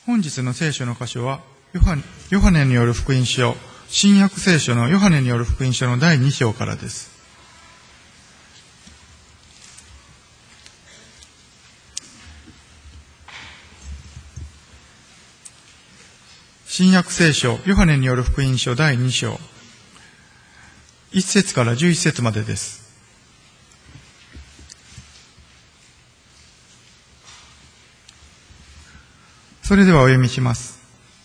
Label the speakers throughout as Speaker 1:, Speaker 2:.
Speaker 1: 本日の聖書の箇所はヨハネによる福音書、新約聖書のヨハネによる福音書の第2章からです。新約聖書ヨハネによる福音書第2章、1節から11節までです。それではお読みします。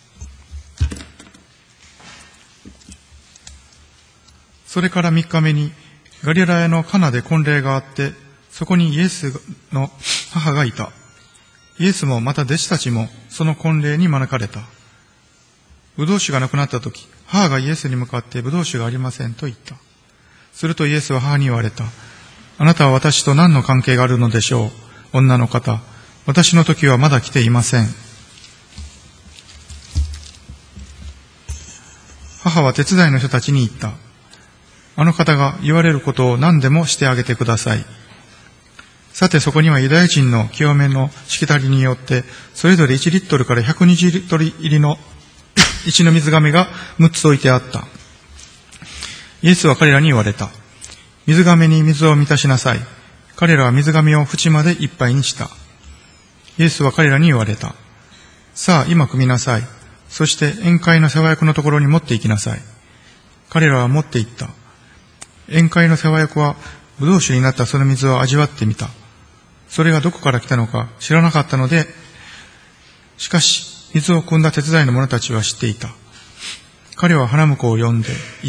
Speaker 1: それから3日目にガリラヤのカナで婚礼があって、そこにイエスの母がいた。イエスもまた弟子たちもその婚礼に招かれた。ブドウ酒がなくなったとき、母がイエスに向かってブドウ酒がありませんと言った。するとイエスは母に言われた。あなたは私と何の関係があるのでしょう。女の方、私の時はまだ来ていません。母は手伝いの人たちに言った。あの方が言われることを何でもしてあげてください。さてそこにはユダヤ人の清めのしきたりによって、それぞれ1リットルから120リットル入りの石の水亀が6つ置いてあった。イエスは彼らに言われた。水亀に水を満たしなさい。彼らは水亀を縁までいっぱいにした。イエスは彼らに言われた。さあ今汲みなさい。そして宴会の世話役のところに持って行きなさい。彼らは持って行った。宴会の世話役はブドウ酒になったその水を味わってみた。それがどこから来たのか知らなかったので、しかし水を汲んだ手伝いの者たちは知っていた。彼は花婿を呼んで言った。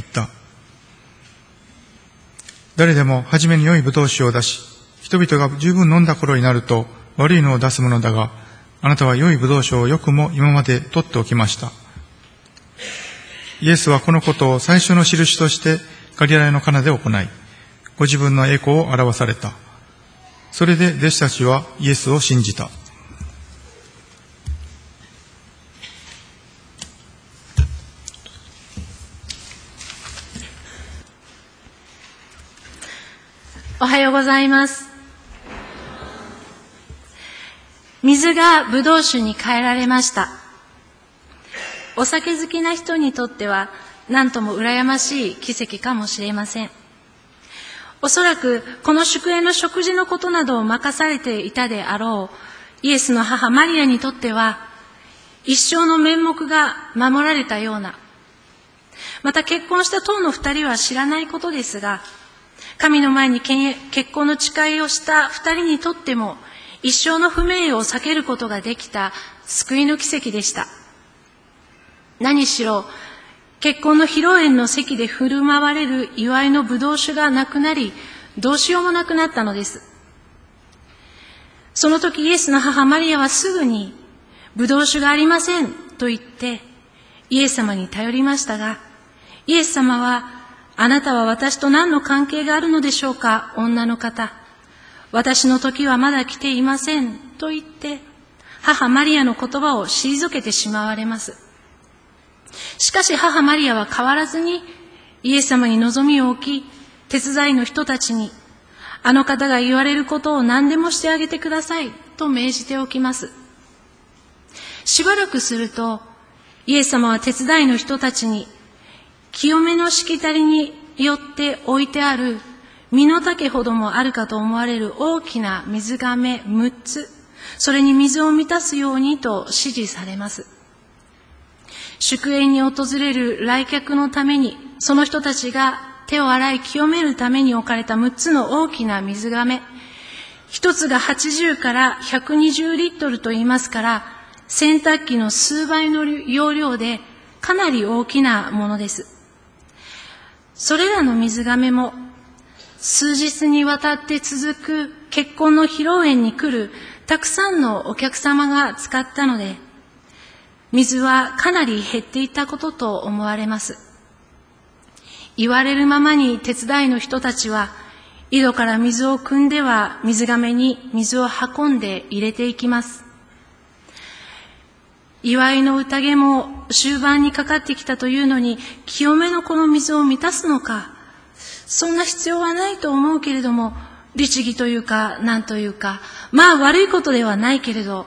Speaker 1: 誰でも初めに良いブドウ酒を出し、人々が十分飲んだ頃になると悪いのを出すものだが、あなたは良いブドウ酒をよくも今まで取っておきました。イエスはこのことを最初の印としてガリラヤのカナで行い、ご自分の栄光を表された。それで弟子たちはイエスを信じた。
Speaker 2: おはようございます。水がブドウ酒に変えられました。お酒好きな人にとっては何とも羨ましい奇跡かもしれません。おそらくこの祝宴の食事のことなどを任されていたであろうイエスの母マリアにとっては一生の面目が守られたような、また結婚した当の2人は知らないことですが、神の前に結婚の誓いをした2人にとっても一生の不名誉を避けることができた救いの奇跡でした。何しろ結婚の披露宴の席で振る舞われる祝いのブドウ酒がなくなり、どうしようもなくなったのです。その時イエスの母マリアはすぐにブドウ酒がありませんと言ってイエス様に頼りましたが、イエス様は、あなたは私と何の関係があるのでしょうか、女の方。私の時はまだ来ていませんと言って母マリアの言葉を退けてしまわれます。しかし母マリアは変わらずにイエス様に望みを置き、手伝いの人たちにあの方が言われることを何でもしてあげてくださいと命じておきます。しばらくするとイエス様は手伝いの人たちに清めのしきたりによって置いてある身の丈ほどもあるかと思われる大きな水亀6つ、それに水を満たすようにと指示されます。祝宴に訪れる来客のために、その人たちが手を洗い清めるために置かれた6つの大きな水亀、一つが80から120リットルと言いますから、洗濯機の数倍の容量でかなり大きなものです。それらの水亀も数日にわたって続く結婚の披露宴に来るたくさんのお客様が使ったので、水はかなり減っていたことと思われます。言われるままに手伝いの人たちは井戸から水を汲んでは水亀に水を運んで入れていきます。祝いの宴も終盤にかかってきたというのに、清めのこの水を満たすのか、そんな必要はないと思うけれども、律儀というか何というか、まあ悪いことではないけれど、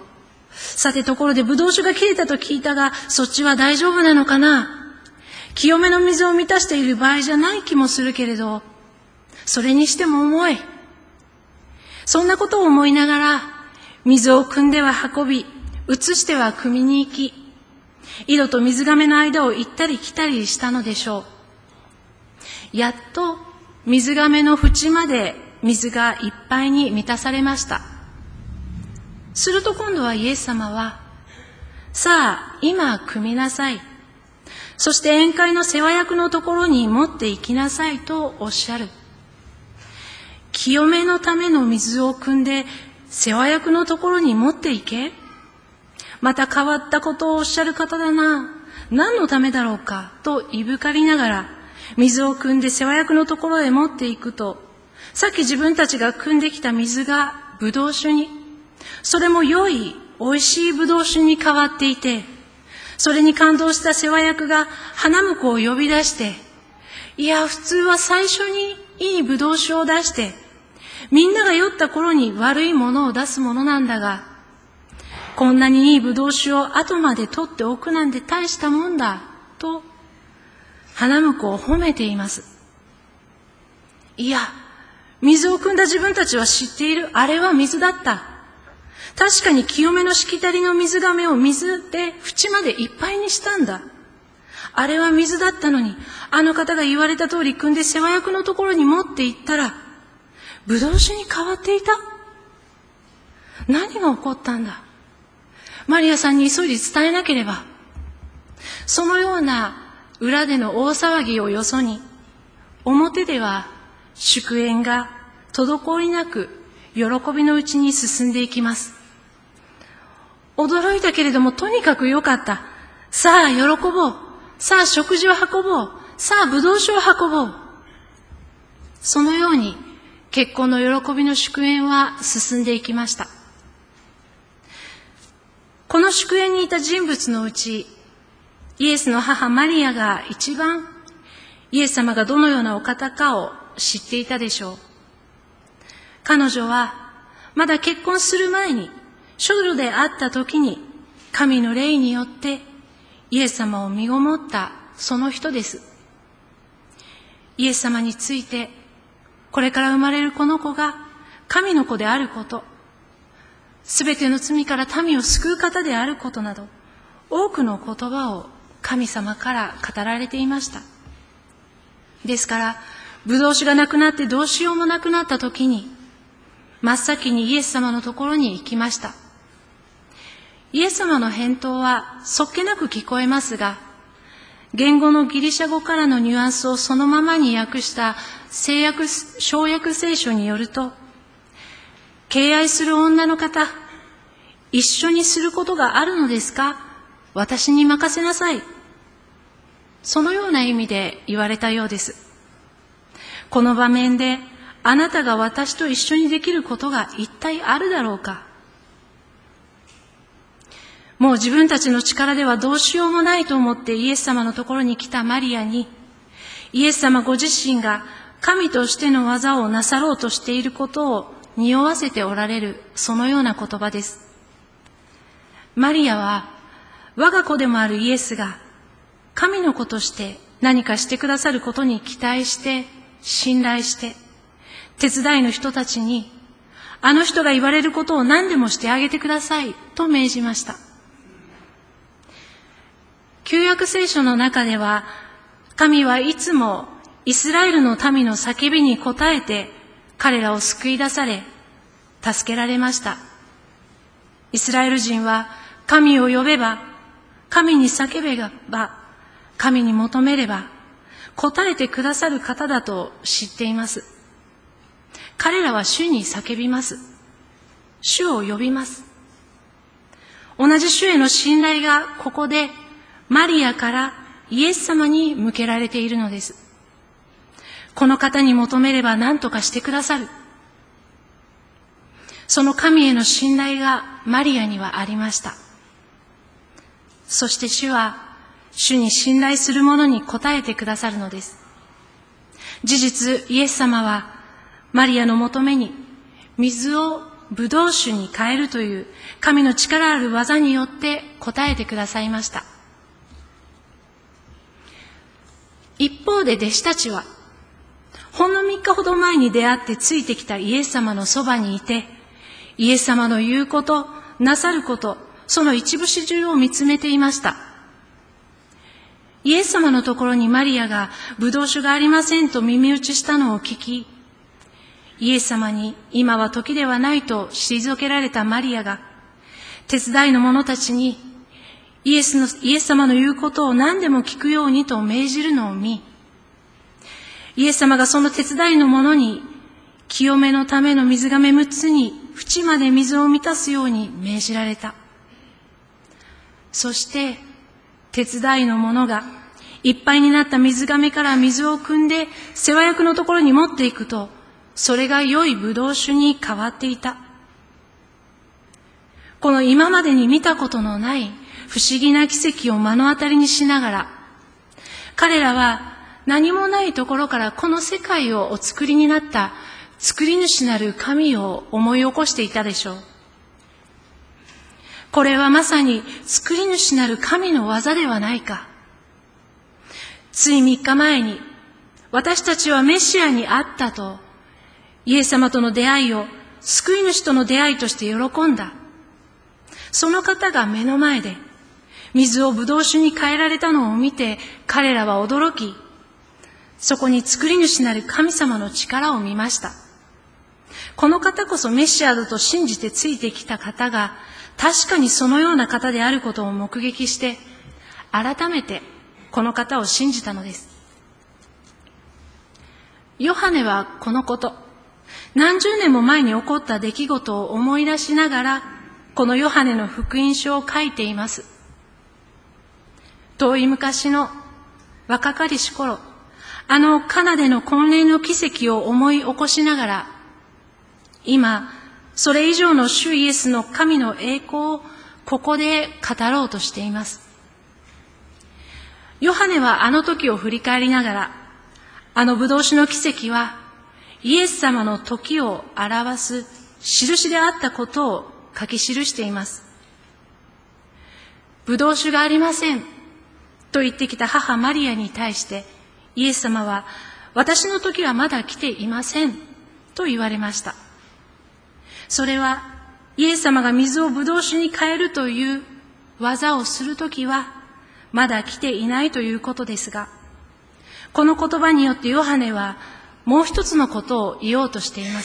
Speaker 2: さてところでブドウ酒が切れたと聞いたが、そっちは大丈夫なのかな？清めの水を満たしている場合じゃない気もするけれど、それにしても重い。そんなことを思いながら、水を汲んでは運び、移しては汲みに行き、井戸と水がめの間を行ったり来たりしたのでしょう。やっと水がめの縁まで水がいっぱいに満たされました。すると今度はイエス様は、さあ今汲みなさい。そして宴会の世話役のところに持って行きなさいとおっしゃる。清めのための水を汲んで世話役のところに持って行け。また変わったことをおっしゃる方だな。何のためだろうかといぶかりながら水を汲んで世話役のところへ持っていくと、さっき自分たちが汲んできた水がブドウ酒に、それも良い美味しいブドウ酒に変わっていて、それに感動した世話役が花婿を呼び出して、いや普通は最初にいいブドウ酒を出して、みんなが酔った頃に悪いものを出すものなんだが、こんなにいいブドウ酒を後まで取っておくなんて大したもんだ、と花婿を褒めています。いや、水を汲んだ自分たちは知っている。あれは水だった。確かに清めのしきたりの水がめを水で縁までいっぱいにしたんだ。あれは水だったのに、あの方が言われた通り汲んで世話役のところに持って行ったら、ブドウ酒に変わっていた。何が起こったんだ。マリアさんに急いで伝えなければ。そのような裏での大騒ぎをよそに、表では祝宴が滞りなく喜びのうちに進んでいきます。驚いたけれどもとにかく良かった。さあ喜ぼう。さあ食事を運ぼう。さあブドウ酒を運ぼう。そのように結婚の喜びの祝宴は進んでいきました。この祝宴にいた人物のうち、イエスの母マリアが一番イエス様がどのようなお方かを知っていたでしょう。彼女はまだ結婚する前に処女であった時に神の霊によってイエス様を身ごもったその人です。イエス様についてこれから生まれるこの子が神の子であること、すべての罪から民を救う方であることなど多くの言葉を神様から語られていました。ですからブドウ酒がなくなってどうしようもなくなった時に真っ先にイエス様のところに行きました。イエス様の返答はそっけなく聞こえますが、言語のギリシャ語からのニュアンスをそのままに訳した小訳聖書によると、敬愛する女の方、一緒にすることがあるのですか？私に任せなさい。そのような意味で言われたようです。この場面であなたが私と一緒にできることが一体あるだろうか。もう自分たちの力ではどうしようもないと思ってイエス様のところに来たマリアに、イエス様ご自身が神としての技をなさろうとしていることを匂わせておられる、そのような言葉です。マリアは我が子でもあるイエスが神の子として何かしてくださることに期待して信頼して、手伝いの人たちにあの人が言われることを何でもしてあげてくださいと命じました。旧約聖書の中では、神はいつもイスラエルの民の叫びに応えて彼らを救い出され、助けられました。イスラエル人は神を呼べば、神に叫べば、神に求めれば、答えてくださる方だと知っています。彼らは主に叫びます。主を呼びます。同じ主への信頼がここでマリアからイエス様に向けられているのです。この方に求めれば何とかしてくださる。その神への信頼がマリアにはありました。そして主は主に信頼する者に応えてくださるのです。事実、イエス様はマリアの求めに水をブドウ酒に変えるという神の力ある技によって答えてくださいました。一方で弟子たちは、ほんの3日ほど前に出会ってついてきたイエス様のそばにいて、イエス様の言うこと、なさること、その一部始終を見つめていました。イエス様のところにマリアがブドウ酒がありませんと耳打ちしたのを聞き、イエス様に今は時ではないと退けられたマリアが、手伝いの者たちにイエス様の言うことを何でも聞くようにと命じるのを見、イエス様がその手伝いの者に清めのための水がめ6つに縁まで水を満たすように命じられた。そして手伝いの者がいっぱいになった水がめから水を汲んで世話役のところに持っていくと、それが良いブドウ酒に変わっていた。この今までに見たことのない不思議な奇跡を目の当たりにしながら、彼らは何もないところからこの世界をお作りになった作り主なる神を思い起こしていたでしょう。これはまさに作り主なる神の技ではないか。つい3日前に私たちはメシアに会ったと、イエス様との出会いを救い主との出会いとして喜んだ。その方が目の前で水をブドウ酒に変えられたのを見て、彼らは驚き、そこに作り主なる神様の力を見ました。この方こそメシアだと信じてついてきた方が、確かにそのような方であることを目撃して、改めてこの方を信じたのです。ヨハネはこのこと、何十年も前に起こった出来事を思い出しながら、このヨハネの福音書を書いています。遠い昔の若かりし頃、あのカナでの婚礼の奇跡を思い起こしながら、今、それ以上の主イエスの神の栄光をここで語ろうとしています。ヨハネはあの時を振り返りながら、あのブドウ酒の奇跡はイエス様の時を表す印であったことを書き記しています。ブドウ酒がありませんと言ってきた母マリアに対して、イエス様は、私の時はまだ来ていませんと言われました。それはイエス様が水をブドウ酒に変えるという技をする時はまだ来ていないということですが、この言葉によってヨハネはもう一つのことを言おうとしています。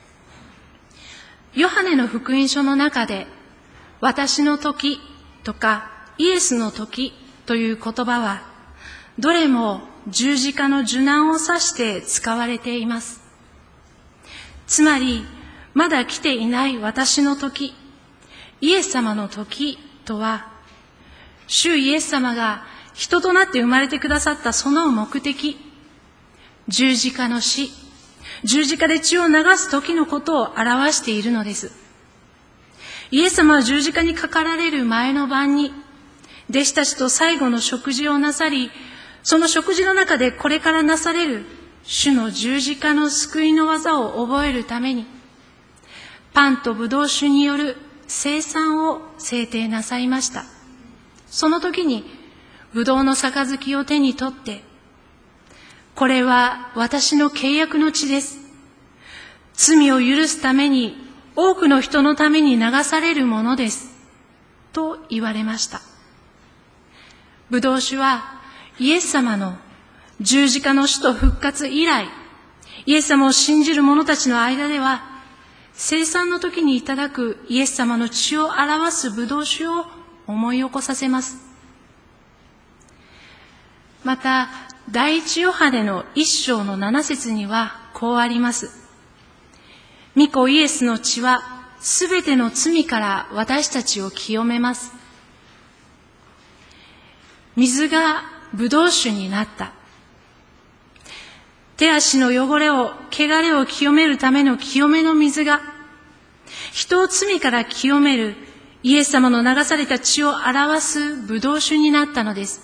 Speaker 2: ヨハネの福音書の中で、私の時とかイエスの時という言葉は、どれも十字架の受難を指して使われています。つまり、まだ来ていない私の時、イエス様の時とは、主イエス様が人となって生まれてくださったその目的、十字架の死、十字架で血を流す時のことを表しているのです。イエス様は十字架にかかられる前の晩に、弟子たちと最後の食事をなさり、その食事の中でこれからなされる主の十字架の救いの技を覚えるために、パンとブドウ酒による聖餐を制定なさいました。その時にブドウの杯を手に取って、これは私の契約の血です。罪を許すために多くの人のために流されるものです。と言われました。ブドウ酒はイエス様の十字架の死と復活以来、イエス様を信じる者たちの間では、聖餐の時にいただくイエス様の血を表すブドウ酒を思い起こさせます。また、第一ヨハネの1章の7節にはこうあります。御子イエスの血はすべての罪から私たちを清めます。水がブドウ酒になった。手足の汚れを、汚れを清めるための清めの水が、人を罪から清めるイエス様の流された血を表すブドウ酒になったのです。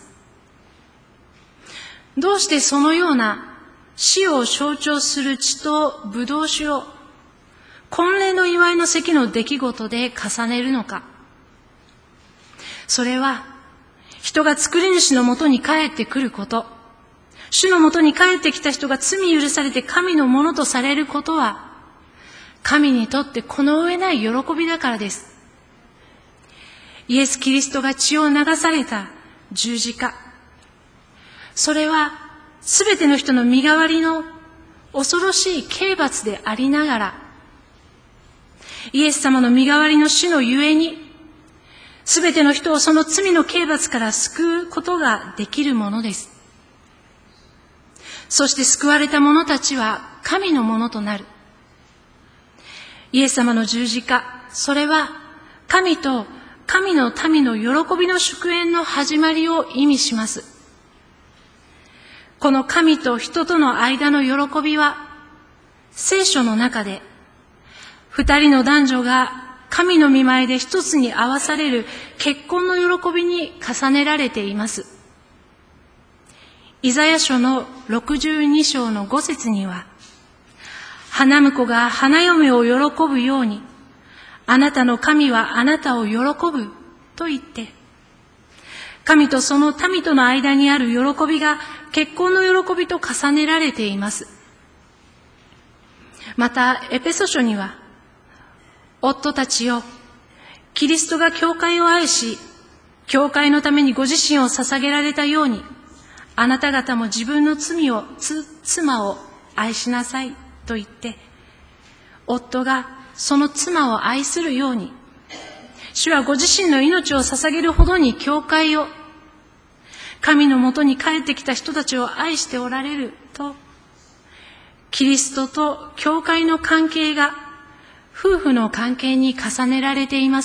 Speaker 2: どうしてそのような死を象徴する血とブドウ酒を婚礼の祝いの席の出来事で重ねるのか。それは、人が作り主のもとに帰ってくること、主のもとに帰ってきた人が罪許されて神のものとされることは、神にとってこの上ない喜びだからです。イエス・キリストが血を流された十字架。それは、すべての人の身代わりの恐ろしい刑罰でありながら、イエス様の身代わりの死のゆえに、すべての人をその罪の刑罰から救うことができるものです。そして救われた者たちは神のものとなる。イエス様の十字架、それは神と神の民の喜びの祝宴の始まりを意味します。この神と人との間の喜びは、聖書の中で、二人の男女が神の御前で一つに合わされる結婚の喜びに重ねられています。イザヤ書の62章の5節には、花婿が花嫁を喜ぶように、あなたの神はあなたを喜ぶと言って、神とその民との間にある喜びが結婚の喜びと重ねられています。また、エペソ書には、夫たちよ、キリストが教会を愛し、教会のためにご自身を捧げられたように、あなた方も自分の妻を愛しなさいと言って、夫がその妻を愛するように、主はご自身の命を捧げるほどに教会を、神のもとに帰ってきた人たちを愛しておられると、キリストと教会の関係が夫婦の関係に重ねられています。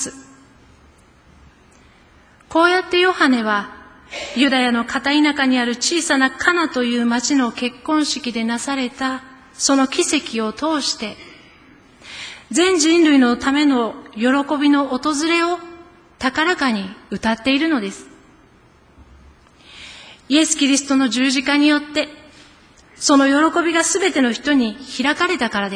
Speaker 2: こうやってヨハネは、ユダヤの片田舎にある小さなカナという町の結婚式でなされたその奇跡を通して、全人類のための喜びの訪れを高らかに歌っているのです。イエス・キリストの十字架によって、その喜びがすべての人に開かれたからです。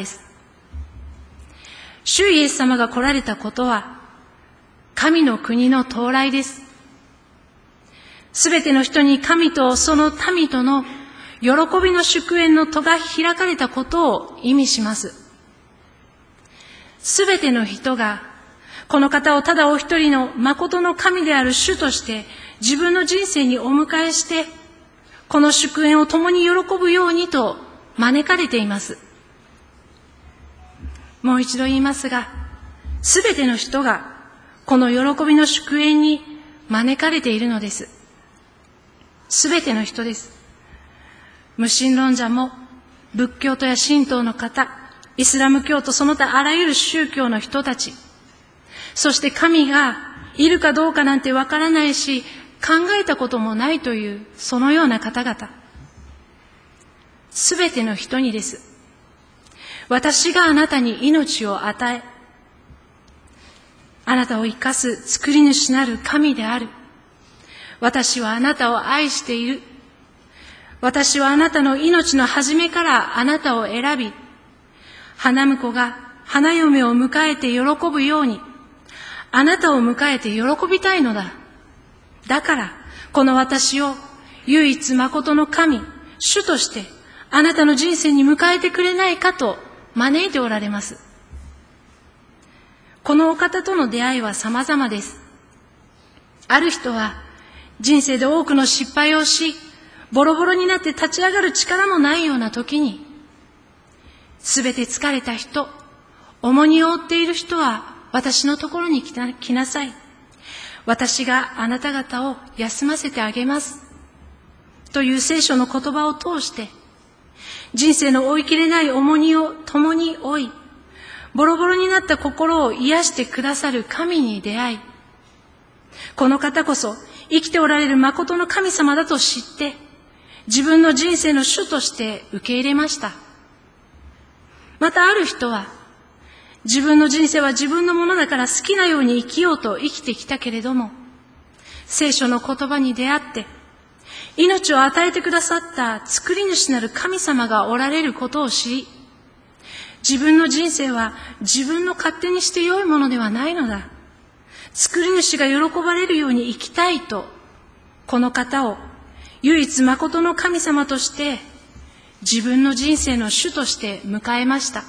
Speaker 2: 主イエス様が来られたことは、神の国の到来です。すべての人に神とその民との喜びの祝宴の戸が開かれたことを意味します。すべての人が、この方をただお一人の誠の神である主として自分の人生にお迎えして、この祝宴を共に喜ぶようにと招かれています。もう一度言いますが、すべての人がこの喜びの祝宴に招かれているのです。すべての人です。無神論者も、仏教徒や神道の方、イスラム教徒その他あらゆる宗教の人たち、そして神がいるかどうかなんてわからないし、考えたこともないというそのような方々、すべての人にです。私があなたに命を与え、あなたを生かす作り主なる神である。私はあなたを愛している。私はあなたの命の初めからあなたを選び、花婿が花嫁を迎えて喜ぶように、あなたを迎えて喜びたいのだ。だから、この私を唯一誠の神、主として、あなたの人生に迎えてくれないかと招いておられます。このお方との出会いは様々です。ある人は、人生で多くの失敗をし、ボロボロになって立ち上がる力もないような時に、すべて疲れた人、重荷を負っている人は私のところに来なさい。私があなた方を休ませてあげます。という聖書の言葉を通して、人生の追いきれない重荷を共に負い、ボロボロになった心を癒してくださる神に出会い、この方こそ生きておられる誠の神様だと知って、自分の人生の主として受け入れました。またある人は、自分の人生は自分のものだから好きなように生きようと生きてきたけれども、聖書の言葉に出会って、命を与えてくださった作り主なる神様がおられることを知り、 自分の人生は自分の勝手にして良いものではないのだ。作り主が喜ばれるように生きたいと、この方を唯一誠の神様として自分の人生の主として迎えました。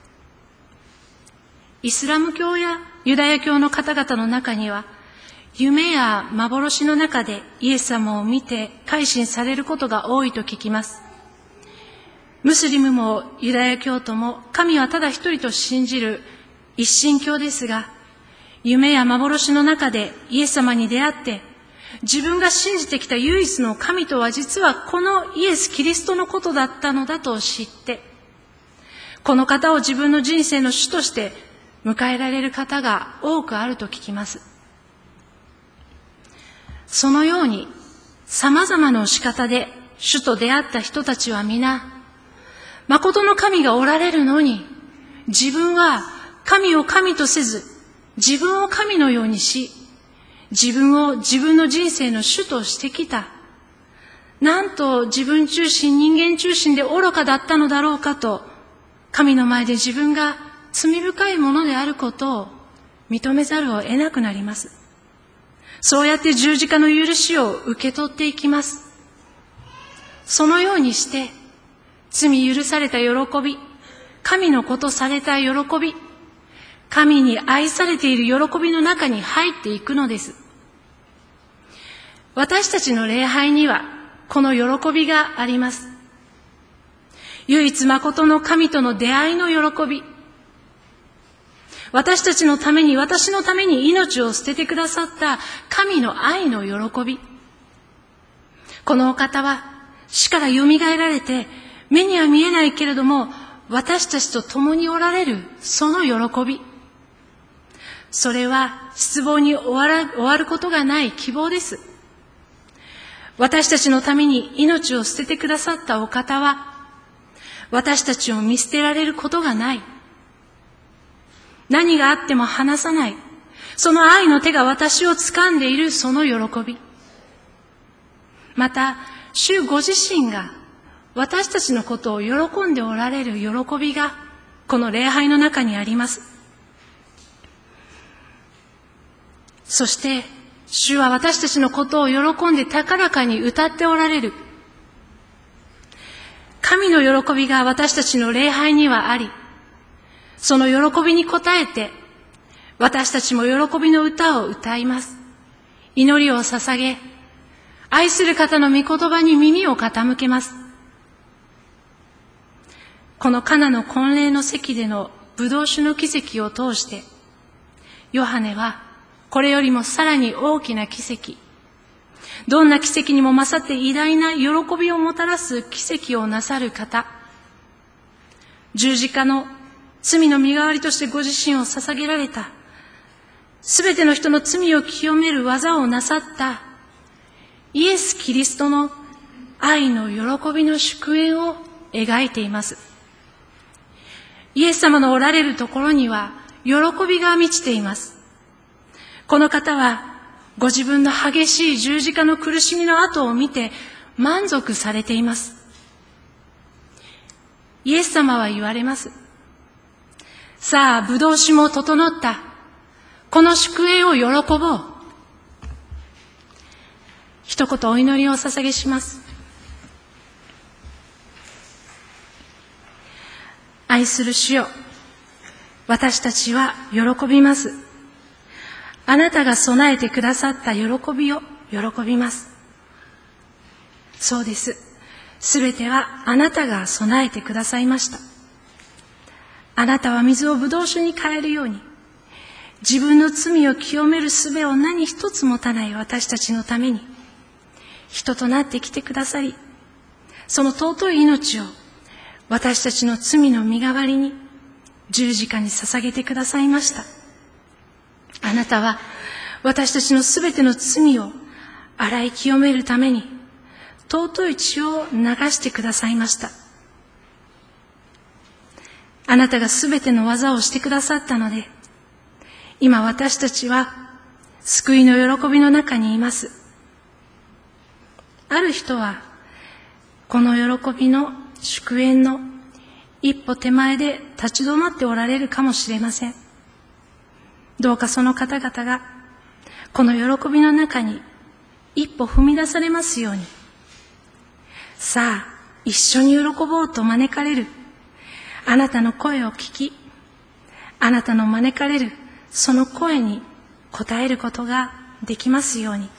Speaker 2: イスラム教やユダヤ教の方々の中には、夢や幻の中でイエス様を見て改心されることが多いと聞きます。ムスリムもユダヤ教徒も神はただ一人と信じる一神教ですが、夢や幻の中でイエス様に出会って、自分が信じてきた唯一の神とは実はこのイエス・キリストのことだったのだと知って、この方を自分の人生の主として迎えられる方が多くあると聞きます。そのように様々な仕方で主と出会った人たちは皆、誠の神がおられるのに、自分は神を神とせず、自分を神のようにし、自分を自分の人生の主としてきた。なんと自分中心、人間中心で愚かだったのだろうかと、神の前で自分が罪深いものであることを認めざるを得なくなります。そうやって十字架の許しを受け取っていきます。そのようにして、罪許された喜び、神の子とされた喜び、神に愛されている喜びの中に入っていくのです。私たちの礼拝にはこの喜びがあります。唯一誠の神との出会いの喜び。私たちのために、私のために命を捨ててくださった神の愛の喜び。このお方は死から蘇られて、目には見えないけれども私たちと共におられるその喜び。それは失望に終わることがない希望です。私たちのために命を捨ててくださったお方は、私たちを見捨てられることがない。何があっても離さない。その愛の手が私を掴んでいるその喜び。また、主ご自身が私たちのことを喜んでおられる喜びが、この礼拝の中にあります。そして、主は私たちのことを喜んで高らかに歌っておられる。神の喜びが私たちの礼拝にはあり、その喜びに応えて、私たちも喜びの歌を歌います。祈りを捧げ、愛する方の御言葉に耳を傾けます。このカナの婚礼の席でのブドウ酒の奇跡を通して、ヨハネはこれよりもさらに大きな奇跡、どんな奇跡にも勝って偉大な喜びをもたらす奇跡をなさる方、十字架の罪の身代わりとしてご自身を捧げられた、すべての人の罪を清める技をなさったイエス・キリストの愛の喜びの祝宴を描いています。イエス様のおられるところには喜びが満ちています。この方はご自分の激しい十字架の苦しみの跡を見て満足されています。イエス様は言われます。さあ、ブドウ酒も整った。この祝宴を喜ぼう。一言お祈りを捧げします。愛する主よ、私たちは喜びます。あなたが備えてくださった喜びを喜びます。そうです。すべてはあなたが備えてくださいました。あなたは水をブドウ酒に変えるように、自分の罪を清める術を何一つ持たない私たちのために、人となってきてくださり、その尊い命を私たちの罪の身代わりに十字架に捧げてくださいました。あなたは私たちのすべての罪を洗い清めるために尊い血を流してくださいました。あなたがすべての技をしてくださったので、今私たちは救いの喜びの中にいます。ある人はこの喜びの祝宴の一歩手前で立ち止まっておられるかもしれません。どうかその方々がこの喜びの中に一歩踏み出されますように。さあ、一緒に喜ぼうと招かれるあなたの声を聞き、あなたの招かれるその声に応えることができますように。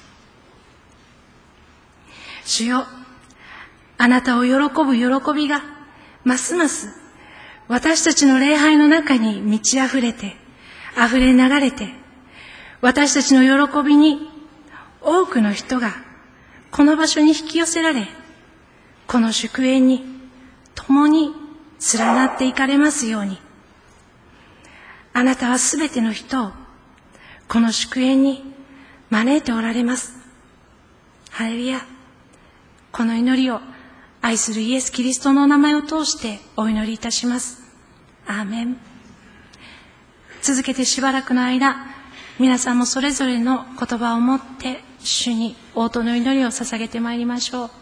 Speaker 2: 主よ、あなたを喜ぶ喜びがますます私たちの礼拝の中に満ち溢れて、溢れ流れて、私たちの喜びに多くの人がこの場所に引き寄せられ、この祝宴に共に連なっていかれますように。あなたはすべての人をこの祝宴に招いておられます。ハレルヤ。この祈りを愛するイエス・キリストのお名前を通してお祈りいたします。アーメン。続けてしばらくの間、皆さんもそれぞれの言葉を持って主に応答の祈りを捧げてまいりましょう。